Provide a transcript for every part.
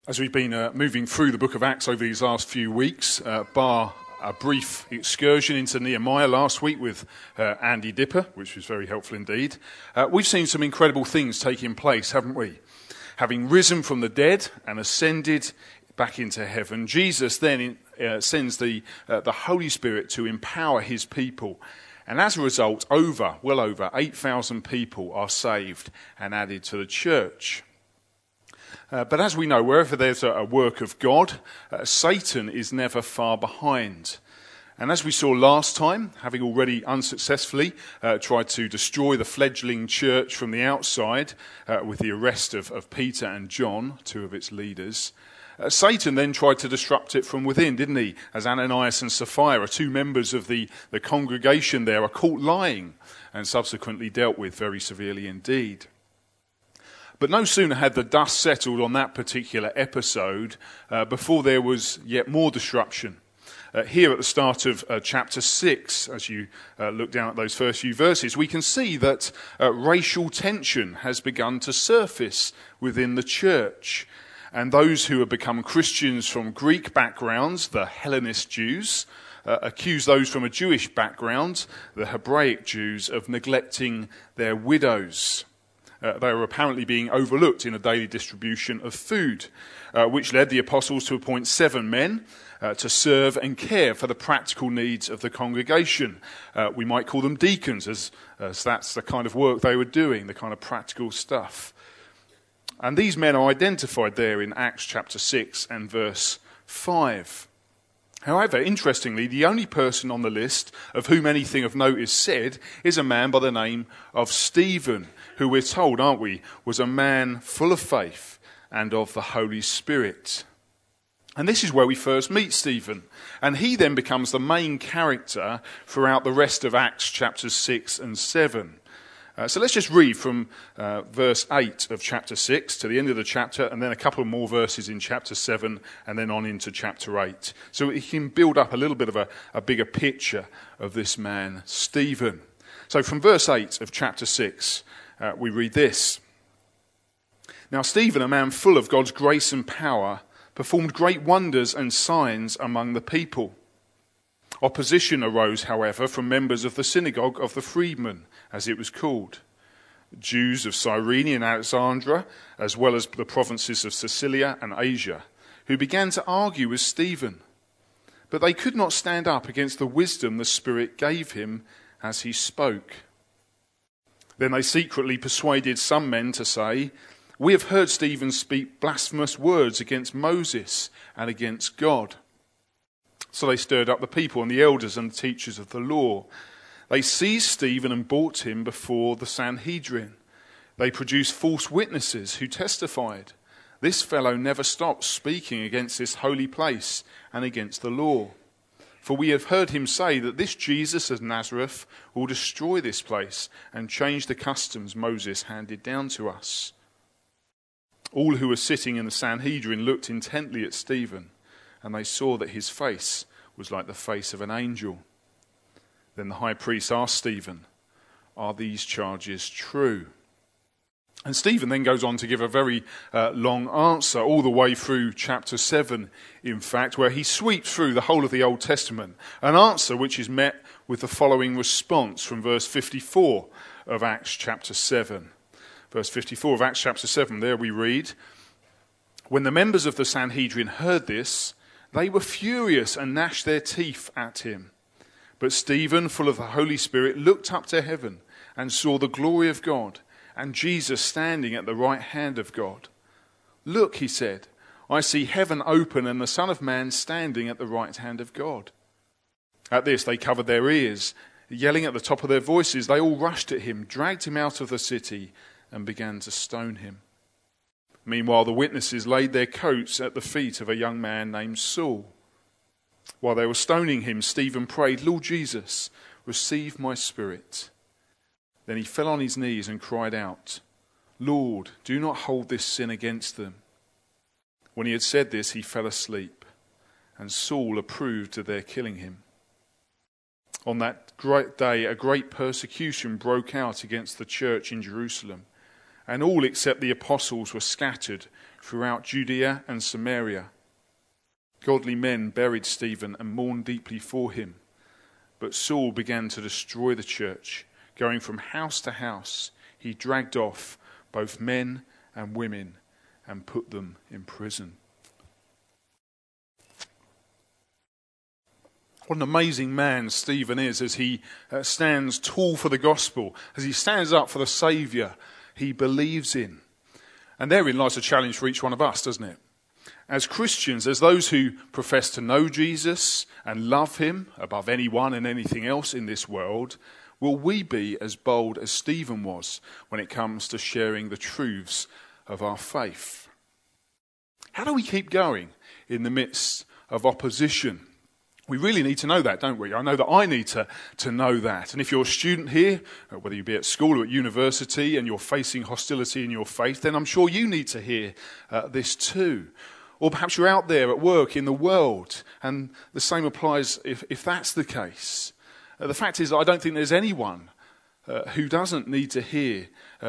As we've been moving through the book of Acts over these last few weeks, bar a brief excursion into Nehemiah last week with Andy Dipper, which was very helpful indeed, we've seen some incredible things taking place, haven't we? Having risen from the dead and ascended back into heaven, Jesus then sends the Holy Spirit to empower his people. And as a result, well over 8,000 people are saved and added to the church. But as we know, wherever there's a work of God, Satan is never far behind. And as we saw last time, having already unsuccessfully tried to destroy the fledgling church from the outside with the arrest of Peter and John, two of its leaders, Satan then tried to disrupt it from within, didn't he? As Ananias and Sapphira, two members of the congregation there, are caught lying and subsequently dealt with very severely indeed. But no sooner had the dust settled on that particular episode before there was yet more disruption. Here at the start of chapter 6, as you look down at those first few verses, we can see that racial tension has begun to surface within the church. And those who have become Christians from Greek backgrounds, the Hellenist Jews, accuse those from a Jewish background, the Hebraic Jews, of neglecting their widows. They were apparently being overlooked in a daily distribution of food, which led the apostles to appoint 7 men to serve and care for the practical needs of the congregation. We might call them deacons, as that's the kind of work they were doing, the kind of practical stuff. And these men are identified there in Acts chapter 6 and verse 5. However, interestingly, the only person on the list of whom anything of note is said is a man by the name of Stephen, who we're told, aren't we, was a man full of faith and of the Holy Spirit. And this is where we first meet Stephen. And he then becomes the main character throughout the rest of Acts chapters 6 and 7. So let's just read from verse 8 of chapter 6 to the end of the chapter, and then a couple more verses in chapter 7, and then on into chapter 8. So we can build up a little bit of a bigger picture of this man, Stephen. So from verse 8 of chapter 6, we read this. Now Stephen, a man full of God's grace and power, performed great wonders and signs among the people. Opposition arose, however, from members of the synagogue of the freedmen, as it was called, Jews of Cyrene and Alexandria, as well as the provinces of Cilicia and Asia, who began to argue with Stephen. But they could not stand up against the wisdom the Spirit gave him as he spoke. Then they secretly persuaded some men to say, "We have heard Stephen speak blasphemous words against Moses and against God." So they stirred up the people and the elders and the teachers of the law. They seized Stephen and brought him before the Sanhedrin. They produced false witnesses who testified, "This fellow never stops speaking against this holy place and against the law. For we have heard him say that this Jesus of Nazareth will destroy this place and change the customs Moses handed down to us." All who were sitting in the Sanhedrin looked intently at Stephen, and they saw that his face was like the face of an angel. Then the high priest asked Stephen, "Are these charges true?" And Stephen then goes on to give a very long answer, all the way through chapter 7, in fact, where he sweeps through the whole of the Old Testament, an answer which is met with the following response from verse 54 of Acts chapter 7. Verse 54 of Acts chapter 7, there we read, "When the members of the Sanhedrin heard this, they were furious and gnashed their teeth at him. But Stephen, full of the Holy Spirit, looked up to heaven and saw the glory of God and Jesus standing at the right hand of God. 'Look,' he said, 'I see heaven open and the Son of Man standing at the right hand of God.' At this they covered their ears. Yelling at the top of their voices, they all rushed at him, dragged him out of the city, and began to stone him. Meanwhile, the witnesses laid their coats at the feet of a young man named Saul. While they were stoning him, Stephen prayed, 'Lord Jesus, receive my spirit.' Then he fell on his knees and cried out, 'Lord, do not hold this sin against them.' When he had said this, he fell asleep, and Saul approved of their killing him. On that great day, a great persecution broke out against the church in Jerusalem, and all except the apostles were scattered throughout Judea and Samaria. Godly men buried Stephen and mourned deeply for him. But Saul began to destroy the church. Going from house to house, he dragged off both men and women and put them in prison. What an amazing man Stephen is as he stands tall for the gospel, as he stands up for the Saviour he believes in. And therein lies a challenge for each one of us, doesn't it? As Christians, as those who profess to know Jesus and love him above anyone and anything else in this world, will we be as bold as Stephen was when it comes to sharing the truths of our faith? How do we keep going in the midst of opposition? We really need to know that, don't we? I know that I need to know that. And if you're a student here, whether you be at school or at university, and you're facing hostility in your faith, then I'm sure you need to hear this too. Or perhaps you're out there at work in the world, and the same applies if that's the case. The fact is, I don't think there's anyone who doesn't need to hear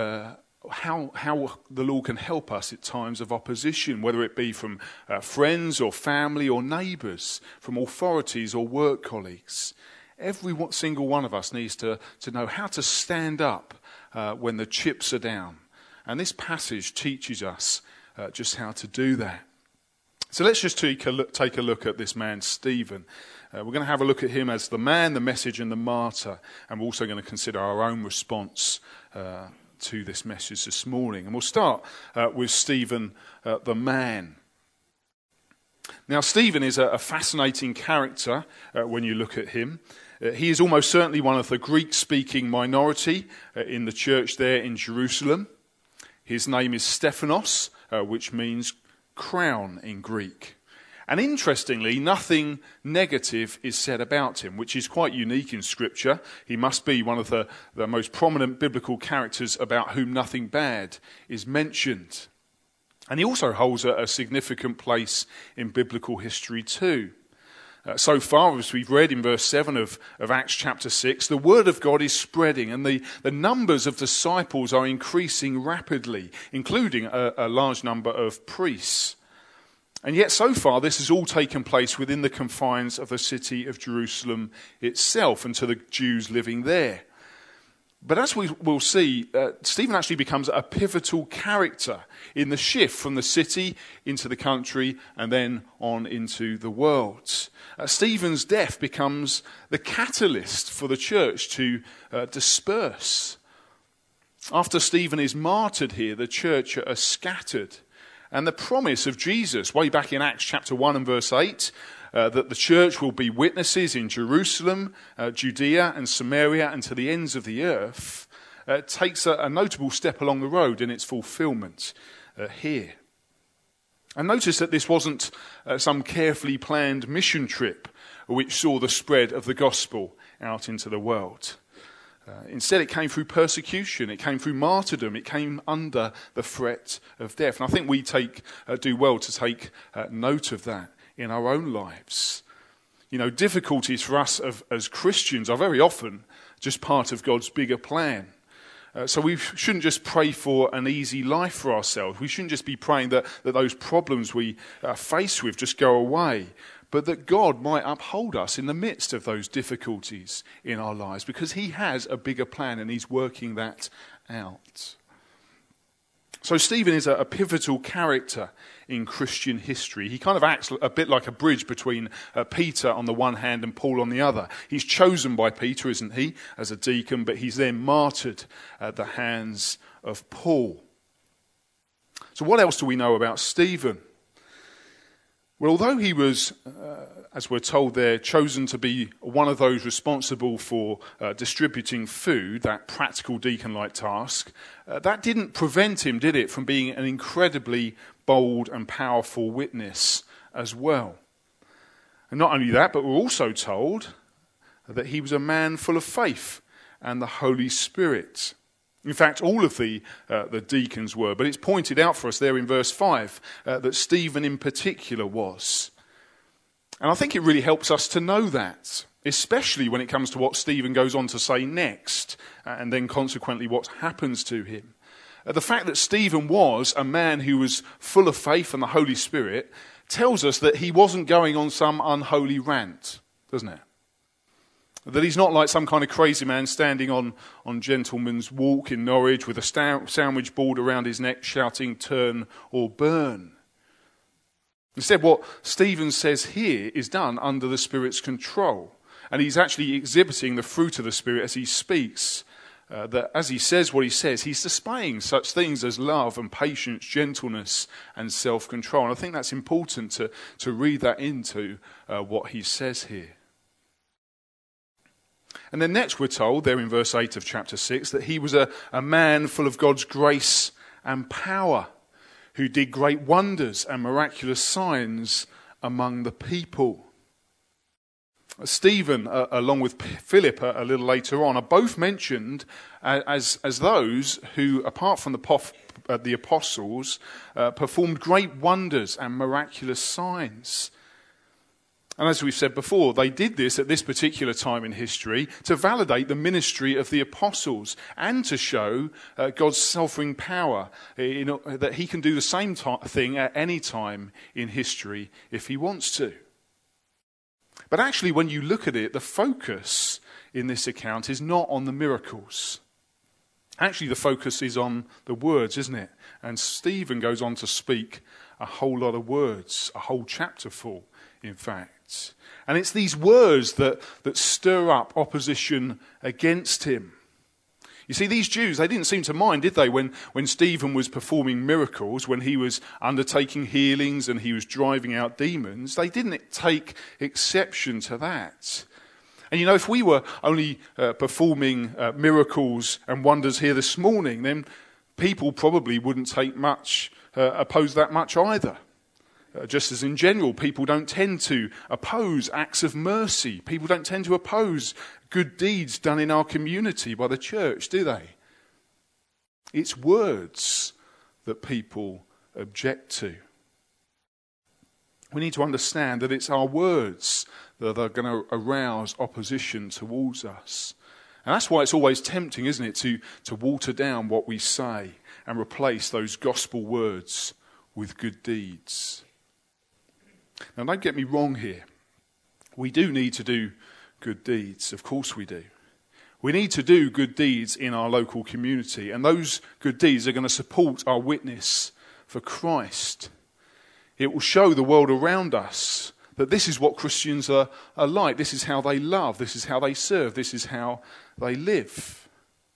how the Lord can help us at times of opposition, whether it be from friends or family or neighbours, from authorities or work colleagues. Every single one of us needs to know how to stand up when the chips are down. And this passage teaches us just how to do that. So let's just take a look at this man, Stephen. We're going to have a look at him as the man, the message, and the martyr. And we're also going to consider our own response to this message this morning. And we'll start with Stephen, the man. Now, Stephen is a fascinating character when you look at him. He is almost certainly one of the Greek-speaking minority in the church there in Jerusalem. His name is Stephanos, which means crown in Greek. And interestingly, nothing negative is said about him, which is quite unique in Scripture. He must be one of the most prominent biblical characters about whom nothing bad is mentioned. And he also holds a significant place in biblical history too. So far, as we've read in verse 7 of Acts chapter 6, the word of God is spreading and the numbers of disciples are increasing rapidly, including a large number of priests. And yet so far this has all taken place within the confines of the city of Jerusalem itself and to the Jews living there. But as we will see, Stephen actually becomes a pivotal character in the shift from the city into the country and then on into the world. Stephen's death becomes the catalyst for the church to disperse. After Stephen is martyred here, the church are scattered. And the promise of Jesus, way back in Acts chapter 1 and verse 8, that the church will be witnesses in Jerusalem, Judea and Samaria and to the ends of the earth, takes a notable step along the road in its fulfillment here. And notice that this wasn't some carefully planned mission trip which saw the spread of the gospel out into the world. Instead, it came through persecution, it came through martyrdom, it came under the threat of death. And I think we do well to take note of that in our own lives. You know, difficulties for us as Christians are very often just part of God's bigger plan. So we shouldn't just pray for an easy life for ourselves. We shouldn't just be praying that those problems we face with just go away, but that God might uphold us in the midst of those difficulties in our lives, because he has a bigger plan and he's working that out. So Stephen is a pivotal character in Christian history. He kind of acts a bit like a bridge between Peter on the one hand and Paul on the other. He's chosen by Peter, isn't he, as a deacon, but he's then martyred at the hands of Paul. So what else do we know about Stephen? Well, although he was, as we're told there, chosen to be one of those responsible for distributing food, that practical deacon-like task, that didn't prevent him, did it, from being an incredibly bold and powerful witness as well. And not only that, but we're also told that he was a man full of faith and the Holy Spirit. In fact, all of the deacons were, but it's pointed out for us there in verse 5 that Stephen in particular was. And I think it really helps us to know that, especially when it comes to what Stephen goes on to say next, and then consequently what happens to him. The fact that Stephen was a man who was full of faith and the Holy Spirit tells us that he wasn't going on some unholy rant, doesn't it? That he's not like some kind of crazy man standing on Gentleman's Walk in Norwich with a sandwich board around his neck shouting, "Turn or burn." Instead, what Stephen says here is done under the Spirit's control. And he's actually exhibiting the fruit of the Spirit as he speaks. That as he says what he says, he's displaying such things as love and patience, gentleness and self-control. And I think that's important to read that into what he says here. And then next we're told, there in verse 8 of chapter 6, that he was a man full of God's grace and power, who did great wonders and miraculous signs among the people. Stephen, along with Philip a little later on, are both mentioned as those who, apart from the apostles, performed great wonders and miraculous signs. And as we've said before, they did this at this particular time in history to validate the ministry of the apostles and to show God's sovereign power, that he can do the same thing at any time in history if he wants to. But actually, when you look at it, the focus in this account is not on the miracles. Actually, the focus is on the words, isn't it? And Stephen goes on to speak a whole lot of words, a whole chapter full, in fact. And it's these words that stir up opposition against him. You see, these Jews, they didn't seem to mind, did they, when Stephen was performing miracles, when he was undertaking healings and he was driving out demons. They didn't take exception to that. And you know, if we were only performing miracles and wonders here this morning, then people probably wouldn't oppose that much either. Just as in general, people don't tend to oppose acts of mercy. People don't tend to oppose good deeds done in our community by the church, do they? It's words that people object to. We need to understand that it's our words that are going to arouse opposition towards us. And that's why it's always tempting, isn't it, to water down what we say and replace those gospel words with good deeds. Now, don't get me wrong here. We do need to do good deeds. Of course we do. We need to do good deeds in our local community. And those good deeds are going to support our witness for Christ. It will show the world around us that this is what Christians are like. This is how they love. This is how they serve. This is how they live.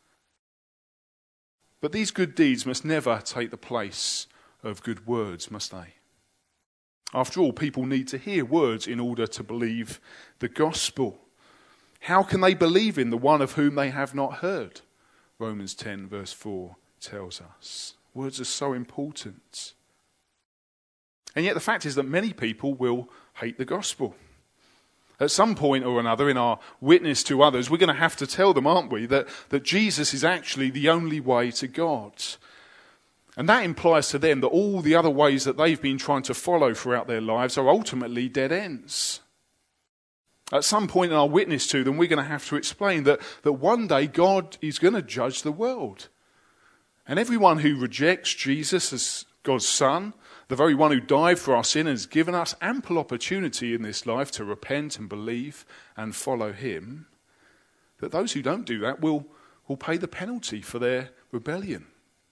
But these good deeds must never take the place of good words, must they? After all, people need to hear words in order to believe the gospel. How can they believe in the one of whom they have not heard? Romans 10 verse 4 tells us. Words are so important. And yet the fact is that many people will hate the gospel. At some point or another in our witness to others, we're going to have to tell them, aren't we, that Jesus is actually the only way to God. And that implies to them that all the other ways that they've been trying to follow throughout their lives are ultimately dead ends. At some point in our witness to them, we're going to have to explain that one day God is going to judge the world. And everyone who rejects Jesus as God's Son, the very one who died for our sin and has given us ample opportunity in this life to repent and believe and follow him, that those who don't do that will pay the penalty for their rebellion.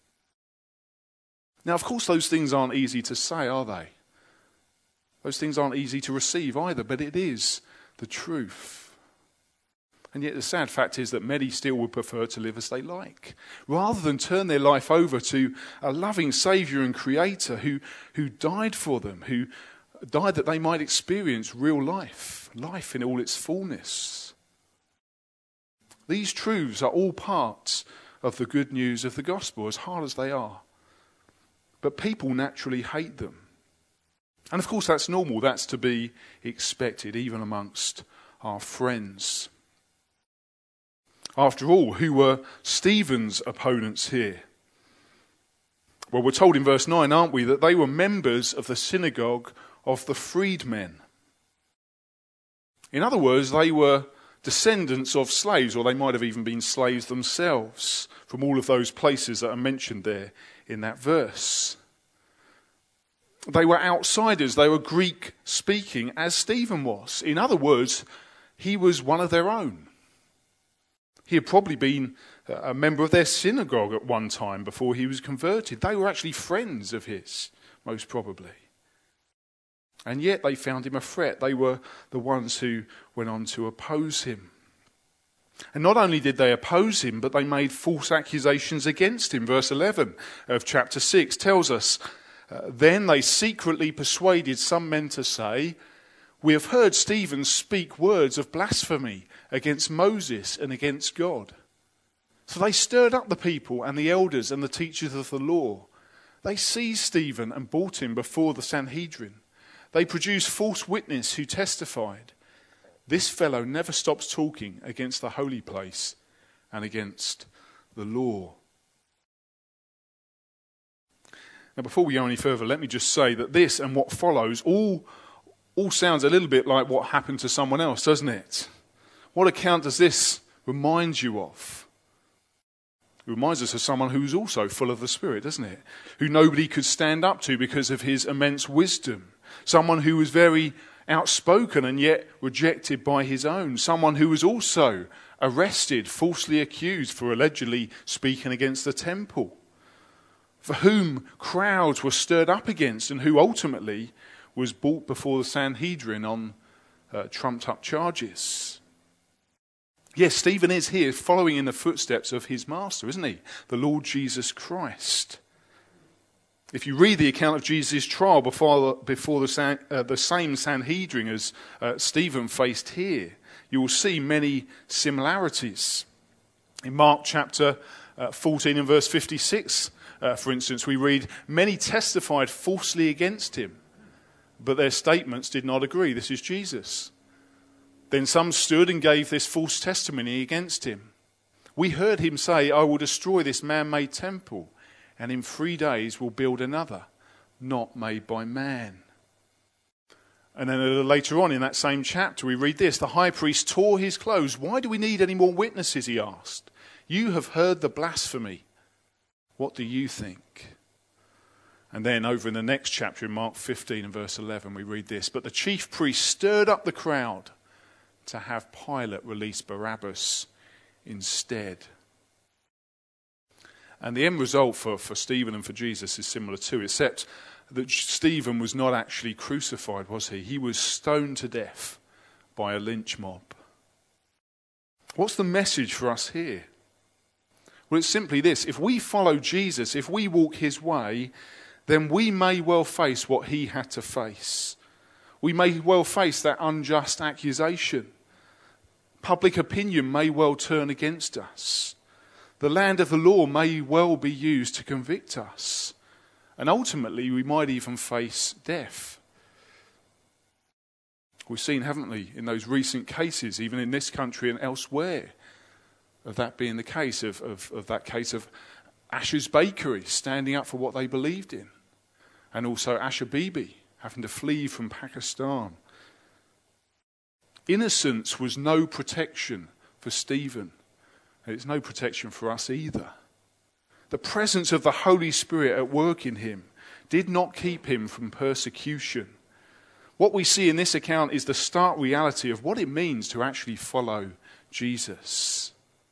Now, of course, those things aren't easy to say, are they? Those things aren't easy to receive either, but it is the truth. And yet the sad fact is that many still would prefer to live as they like, rather than turn their life over to a loving Saviour and Creator who died for them, who died that they might experience real life in all its fullness. These truths are all parts of the good news of the gospel, as hard as they are. But people naturally hate them. And of course that's normal, that's to be expected, even amongst our friends. After all, who were Stephen's opponents here? Well, we're told in verse 9, aren't we, that they were members of the synagogue of the freedmen. In other words, they were descendants of slaves, or they might have even been slaves themselves, from all of those places that are mentioned there in that verse. They were outsiders. They were Greek-speaking, as Stephen was. In other words, he was one of their own. He had probably been a member of their synagogue at one time before he was converted. They were actually friends of his, most probably. And yet they found him a threat. They were the ones who went on to oppose him. And not only did they oppose him, but they made false accusations against him. Verse 11 of chapter 6 tells us, then they secretly persuaded some men to say, we have heard Stephen speak words of blasphemy against Moses and against God. So they stirred up the people and the elders and the teachers of the law. They seized Stephen and brought him before the Sanhedrin. They produced false witnesses who testified, this fellow never stops talking against the holy place and against the law. Now, before we go any further, let me just say that this and what follows all sounds a little bit like what happened to someone else, doesn't it? What account does this remind you of? It reminds us of someone who's also full of the Spirit, doesn't it? Who nobody could stand up to because of his immense wisdom. Someone who was very outspoken and yet rejected by his own. Someone who was also arrested, falsely accused for allegedly speaking against the temple. For whom crowds were stirred up against and who ultimately was brought before the Sanhedrin on trumped-up charges. Yes, Stephen is here following in the footsteps of his master, isn't he? The Lord Jesus Christ. If you read the account of Jesus' trial before the same Sanhedrin as Stephen faced here, you will see many similarities. In Mark chapter 14 and verse 56, for instance, we read, many testified falsely against him, but their statements did not agree. This is Jesus. Then some stood and gave this false testimony against him. We heard him say, I will destroy this man-made temple, and in 3 days will build another, not made by man. And then later on in that same chapter we read this, the high priest tore his clothes. Why do we need any more witnesses, he asked. You have heard the blasphemy. What do you think? And then over in the next chapter in Mark 15 and verse 11 we read this, but the chief priest stirred up the crowd to have Pilate release Barabbas instead. And the end result for Stephen and for Jesus is similar too, except that Stephen was not actually crucified, was he? He was stoned to death by a lynch mob. What's the message for us here? Well, it's simply this. If we follow Jesus, if we walk his way, then we may well face what he had to face. We may well face that unjust accusation. Public opinion may well turn against us. The land of the law may well be used to convict us. And ultimately, we might even face death. We've seen, haven't we, in those recent cases, even in this country and elsewhere, of that being the case, of that case of Asher's Bakery standing up for what they believed in. And also Asher Bibi having to flee from Pakistan. Innocence was no protection for Stephen. And it's no protection for us either. The presence of the Holy Spirit at work in him did not keep him from persecution. What we see in this account is the stark reality of what it means to actually follow Jesus.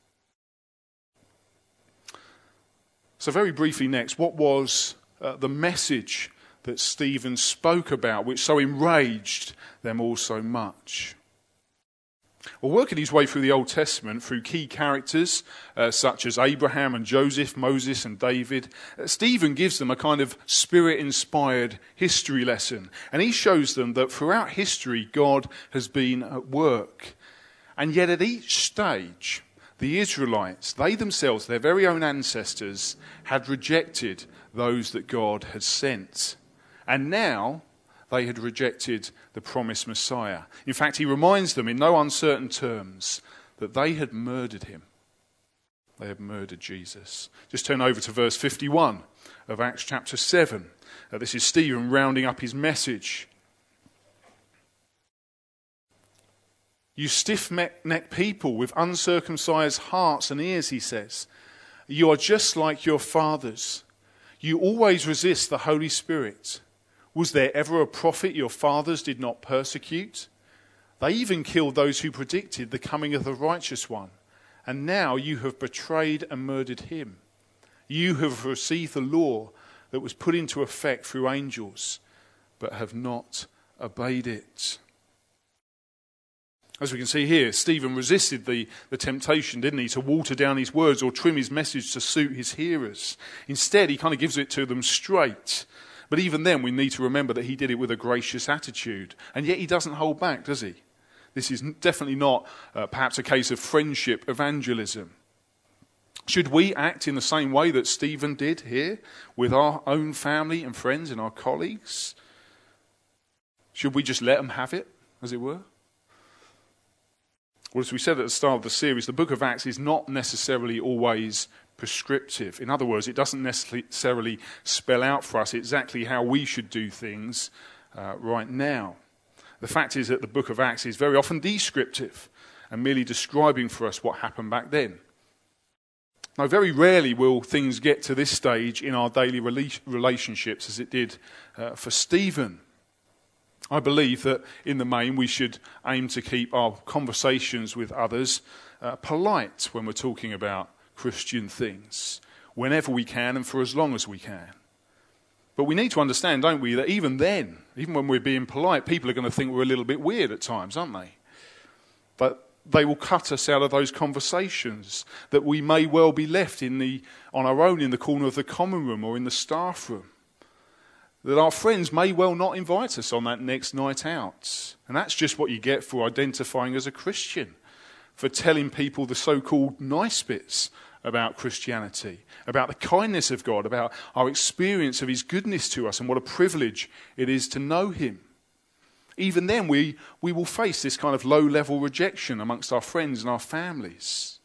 So very briefly next, what was the message that Stephen spoke about, which so enraged them all so much? Well, working his way through the Old Testament, through key characters such as Abraham and Joseph, Moses and David, Stephen gives them a kind of spirit-inspired history lesson. And he shows them that throughout history, God has been at work. And yet at each stage, the Israelites, they themselves, their very own ancestors, had rejected those that God had sent. And now they had rejected the promised Messiah. In fact, he reminds them in no uncertain terms that they had murdered him. They had murdered Jesus. Just turn over to verse 51 of Acts chapter 7. This is Stephen rounding up his message. You stiff-necked people with uncircumcised hearts and ears, he says. You are just like your fathers. You always resist the Holy Spirit. Was there ever a prophet your fathers did not persecute? They even killed those who predicted the coming of the righteous one. And now you have betrayed and murdered him. You have received the law that was put into effect through angels, but have not obeyed it. As we can see here, Stephen resisted the temptation, didn't he, to water down his words or trim his message to suit his hearers. Instead, he kind of gives it to them straight. But even then, we need to remember that he did it with a gracious attitude. And yet he doesn't hold back, does he? This is definitely not perhaps a case of friendship evangelism. Should we act in the same way that Stephen did here with our own family and friends and our colleagues? Should we just let them have it, as it were? Well, as we said at the start of the series, the book of Acts is not necessarily always prescriptive. In other words, it doesn't necessarily spell out for us exactly how we should do things right now. The fact is that the book of Acts is very often descriptive and merely describing for us what happened back then. Now, very rarely will things get to this stage in our daily relationships as it did for Stephen. I believe that in the main we should aim to keep our conversations with others polite when we're talking about Christian things, whenever we can and for as long as we can. But we need to understand, don't we, that even then, even when we're being polite, people are going to think we're a little bit weird at times, aren't they? But they will cut us out of those conversations, that we may well be left on our own in the corner of the common room or in the staff room. That our friends may well not invite us on that next night out. And that's just what you get for identifying as a Christian, for telling people the so-called nice bits about Christianity, about the kindness of God, about our experience of his goodness to us and what a privilege it is to know him. Even then, we will face this kind of low-level rejection amongst our friends and our families.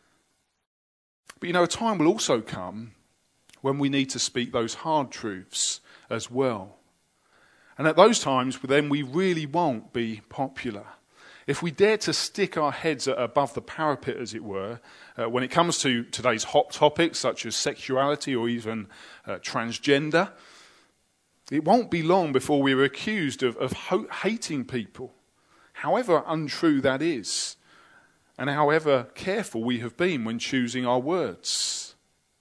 But a time will also come when we need to speak those hard truths as well. And at those times, then we really won't be popular. If we dare to stick our heads above the parapet, as it were, when it comes to today's hot topics such as sexuality or even transgender, it won't be long before we're accused of hating people, however untrue that is, and however careful we have been when choosing our words.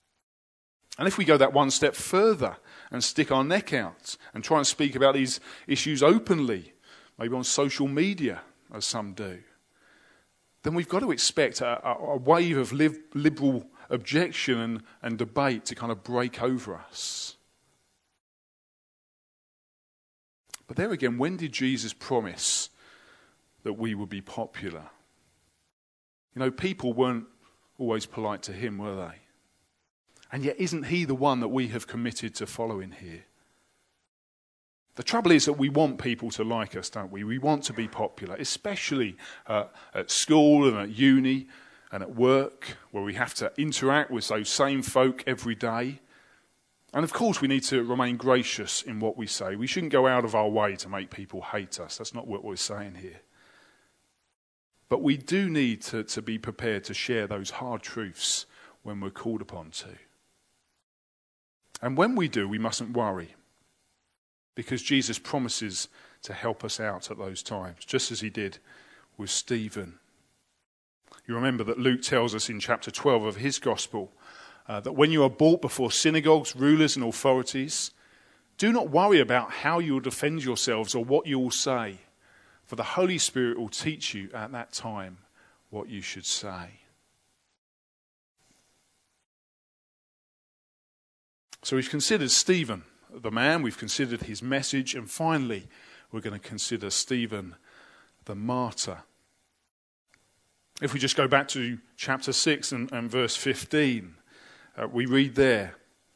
And if we go that one step further and stick our neck out and try and speak about these issues openly, maybe on social media, as some do, then we've got to expect a wave of liberal objection and debate to kind of break over us. But there again, when did Jesus promise that we would be popular? People weren't always polite to him, were they? And yet isn't he the one that we have committed to following here? The trouble is that we want people to like us, don't we? We want to be popular, especially at school and at uni and at work, where we have to interact with those same folk every day. And of course we need to remain gracious in what we say. We shouldn't go out of our way to make people hate us. That's not what we're saying here. But we do need to be prepared to share those hard truths when we're called upon to. And when we do, we mustn't worry, because Jesus promises to help us out at those times, just as he did with Stephen. You remember that Luke tells us in chapter 12 of his gospel that when you are brought before synagogues, rulers and authorities, do not worry about how you will defend yourselves or what you will say, for the Holy Spirit will teach you at that time what you should say. So we've considered Stephen, the man, we've considered his message, and finally we're going to consider Stephen, the martyr. If we just go back to chapter 6 and verse 15, we read there,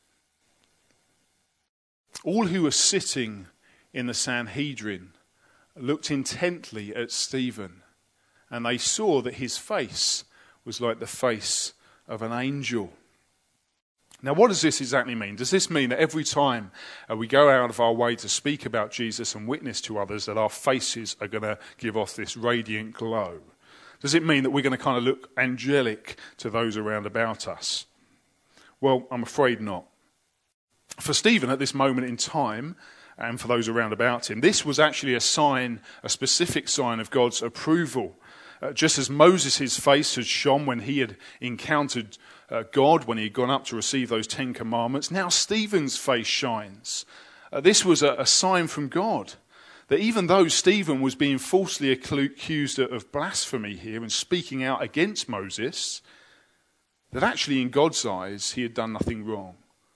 all who were sitting in the Sanhedrin looked intently at Stephen, and they saw that his face was like the face of an angel. Now, what does this exactly mean? Does this mean that every time we go out of our way to speak about Jesus and witness to others, that our faces are going to give off this radiant glow? Does it mean that we're going to kind of look angelic to those around about us? Well, I'm afraid not. For Stephen at this moment in time, and for those around about him, this was actually a sign, a specific sign of God's approval. Just as Moses' face had shone when he had encountered God, when he had gone up to receive those 10 commandments, now Stephen's face shines. This was a sign from God, that even though Stephen was being falsely accused of blasphemy here and speaking out against Moses, that actually in God's eyes he had done nothing wrong.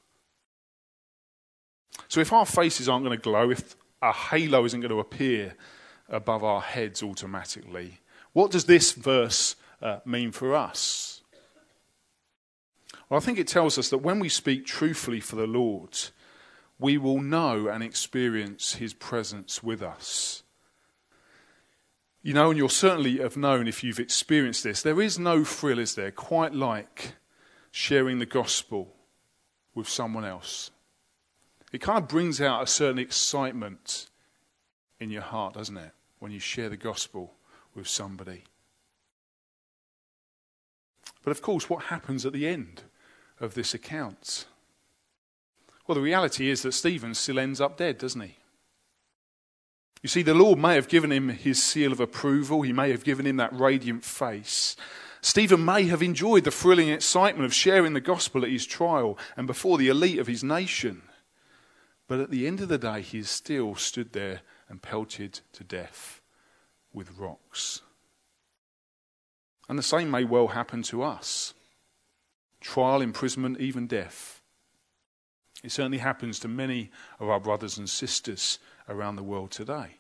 So if our faces aren't going to glow, if a halo isn't going to appear above our heads automatically, what does this verse mean for us? Well, I think it tells us that when we speak truthfully for the Lord, we will know and experience his presence with us. You know, and you'll certainly have known if you've experienced this, there is no thrill, is there, quite like sharing the gospel with someone else. It kind of brings out a certain excitement in your heart, doesn't it, when you share the gospel with somebody. But of course, what happens at the end of this account? Well, the reality is that Stephen still ends up dead, doesn't he? You see, the Lord may have given him his seal of approval. He may have given him that radiant face. Stephen may have enjoyed the thrilling excitement of sharing the gospel at his trial and before the elite of his nation. But at the end of the day, he is still stood there and pelted to death with rocks. And the same may well happen to us. Trial, imprisonment, even death. It certainly happens to many of our brothers and sisters around the world today.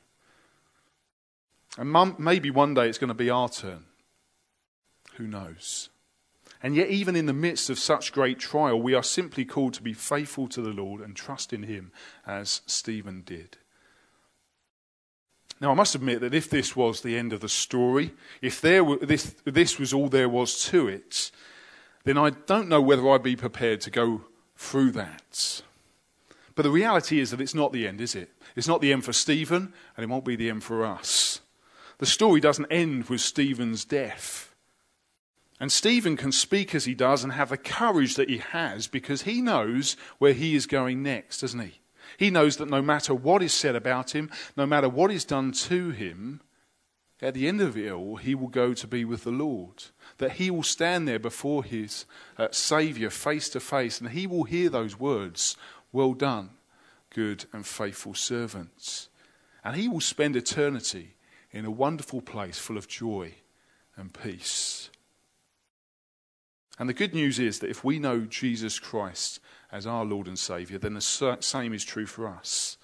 And maybe one day it's going to be our turn. Who knows? And yet even in the midst of such great trial, we are simply called to be faithful to the Lord and trust in him as Stephen did. Now, I must admit that if this was the end of the story, if this was all there was to it, then I don't know whether I'd be prepared to go through that. But the reality is that it's not the end, is it? It's not the end for Stephen, and it won't be the end for us. The story doesn't end with Stephen's death. And Stephen can speak as he does and have the courage that he has because he knows where he is going next, doesn't he? He knows that no matter what is said about him, no matter what is done to him, at the end of it all, he will go to be with the Lord. That he will stand there before his Saviour face to face, and he will hear those words, "Well done, good and faithful servants." And he will spend eternity in a wonderful place full of joy and peace. And the good news is that if we know Jesus Christ as our Lord and Saviour, then the same is true for us.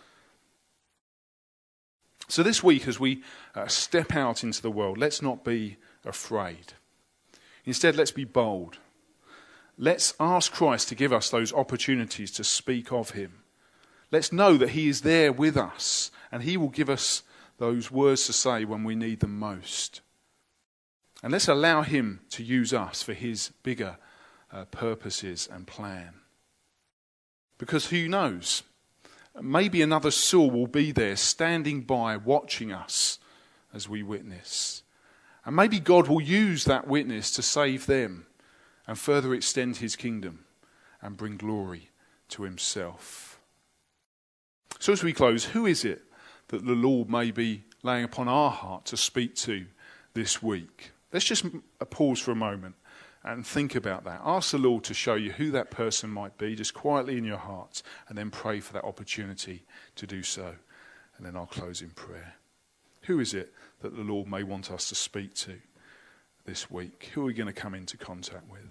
So this week, as we step out into the world, let's not be afraid. Instead, let's be bold. Let's ask Christ to give us those opportunities to speak of him. Let's know that he is there with us, and he will give us those words to say when we need them most. And let's allow him to use us for his bigger purposes and plan. Because who knows? Maybe another Saul will be there standing by, watching us as we witness. And maybe God will use that witness to save them and further extend his kingdom and bring glory to himself. So as we close, who is it that the Lord may be laying upon our heart to speak to this week? Let's just pause for a moment and think about that. Ask the Lord to show you who that person might be, just quietly in your heart, and then pray for that opportunity to do so. And then I'll close in prayer. Who is it that the Lord may want us to speak to this week? Who are we going to come into contact with?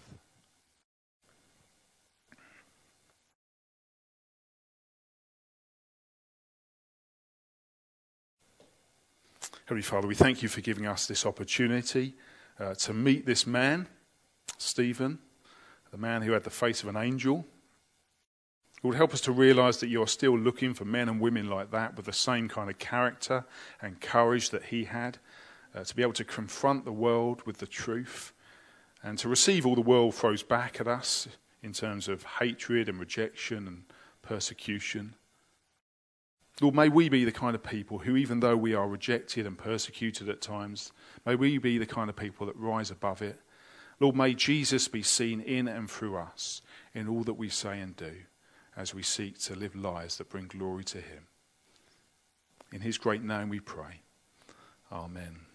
Heavenly Father, we thank you for giving us this opportunity to meet this man, Stephen, the man who had the face of an angel. Lord, help us to realise that you are still looking for men and women like that with the same kind of character and courage that he had, to be able to confront the world with the truth and to receive all the world throws back at us in terms of hatred and rejection and persecution. Lord, may we be the kind of people who, even though we are rejected and persecuted at times, may we be the kind of people that rise above it. Lord, may Jesus be seen in and through us in all that we say and do as we seek to live lives that bring glory to him. In his great name we pray. Amen.